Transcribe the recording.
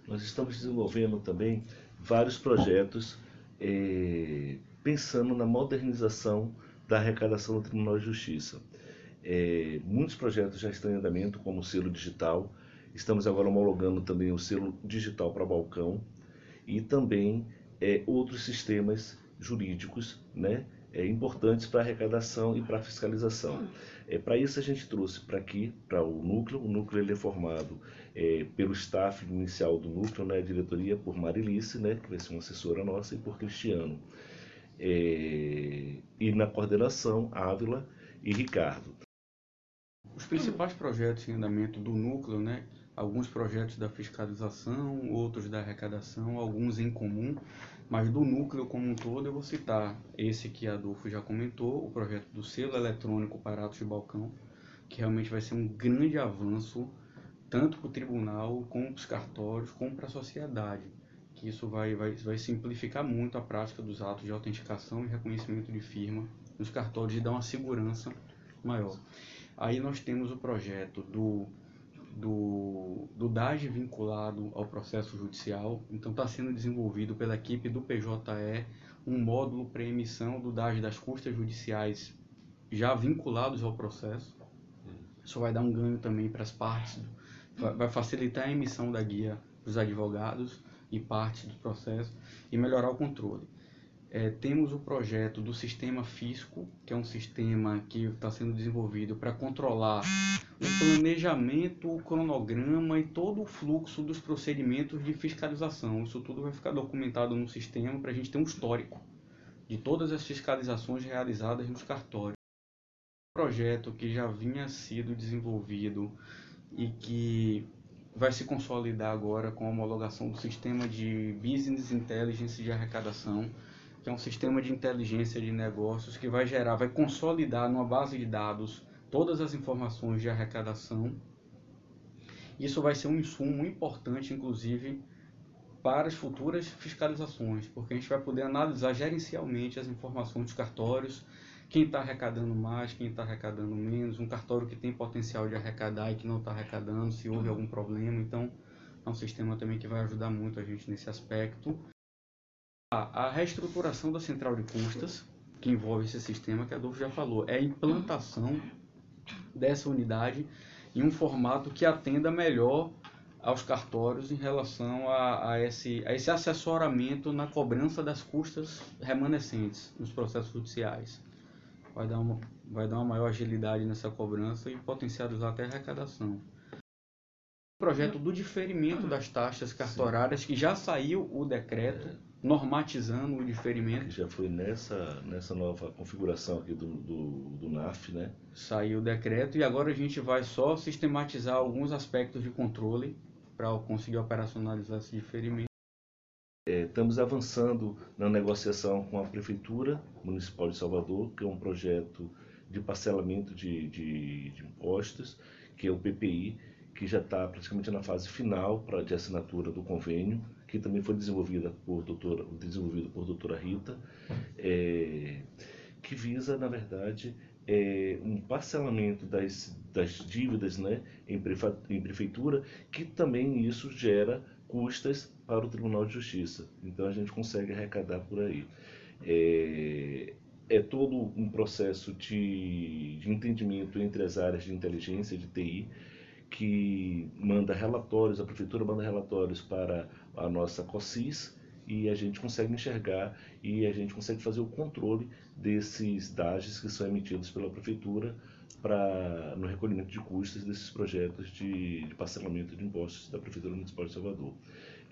Nós estamos desenvolvendo também vários projetos pensando na modernização da arrecadação do Tribunal de Justiça. Muitos projetos já estão em andamento, como o selo digital. Estamos agora homologando também o selo digital para balcão e também outros sistemas jurídicos, né, importantes para arrecadação e para fiscalização. Para isso a gente trouxe para aqui, para o núcleo ele é formado pelo staff inicial do núcleo, né, a diretoria por Marilice, né, que vai ser uma assessora nossa, e por Cristiano. E na coordenação, Ávila e Ricardo. Os principais projetos em andamento do núcleo, né? Alguns projetos da fiscalização, outros da arrecadação, alguns em comum, mas do núcleo como um todo eu vou citar esse que Adolfo já comentou, o projeto do selo eletrônico para atos de balcão, que realmente vai ser um grande avanço, tanto para o tribunal, como para os cartórios, como para a sociedade, que isso vai simplificar muito a prática dos atos de autenticação e reconhecimento de firma nos cartórios e dar uma segurança maior. Aí nós temos o projeto do DAGE vinculado ao processo judicial. Então está sendo desenvolvido pela equipe do PJE um módulo para emissão do DAGE das custas judiciais já vinculados ao processo. Isso vai dar um ganho também para as partes, vai facilitar a emissão da guia dos advogados e partes do processo e melhorar o controle. Temos o projeto do sistema Fisco, que é um sistema que está sendo desenvolvido para controlar o planejamento, o cronograma e todo o fluxo dos procedimentos de fiscalização. Isso tudo vai ficar documentado no sistema para a gente ter um histórico de todas as fiscalizações realizadas nos cartórios. Um projeto que já vinha sido desenvolvido e que vai se consolidar agora com a homologação do sistema de Business Intelligence de arrecadação, que é um sistema de inteligência de negócios que vai consolidar numa base de dados todas as informações de arrecadação. Isso vai ser um insumo importante, inclusive, para as futuras fiscalizações, porque a gente vai poder analisar gerencialmente as informações dos cartórios, quem está arrecadando mais, quem está arrecadando menos, um cartório que tem potencial de arrecadar e que não está arrecadando, se houve algum problema. Então, é um sistema também que vai ajudar muito a gente nesse aspecto. A reestruturação da central de custas, que envolve esse sistema que a Adolfo já falou, é a implantação dessa unidade em um formato que atenda melhor aos cartórios em relação a esse assessoramento na cobrança das custas remanescentes nos processos judiciais. Vai dar uma maior agilidade nessa cobrança e potencializar até a arrecadação. O projeto do diferimento das taxas cartorárias, que já saiu o decreto normatizando o diferimento. Que já foi nessa nova configuração aqui do NAF, né? Saiu o decreto e agora a gente vai só sistematizar alguns aspectos de controle para conseguir operacionalizar esse diferimento. Estamos avançando na negociação com a Prefeitura Municipal de Salvador, que é um projeto de parcelamento de impostos, que é o PPI, que já está praticamente na fase final de assinatura do convênio, que também foi desenvolvido por doutora Rita, que visa, na verdade, um parcelamento das dívidas, né, em prefeitura, que também isso gera custas para o Tribunal de Justiça. Então a gente consegue arrecadar por aí. É todo um processo de entendimento entre as áreas de inteligência e de TI, que manda relatórios, a prefeitura manda relatórios para a nossa COCIS, e a gente consegue enxergar e a gente consegue fazer o controle desses DAGEs que são emitidos pela prefeitura no recolhimento de custos desses projetos de parcelamento de impostos da Prefeitura Municipal de Salvador.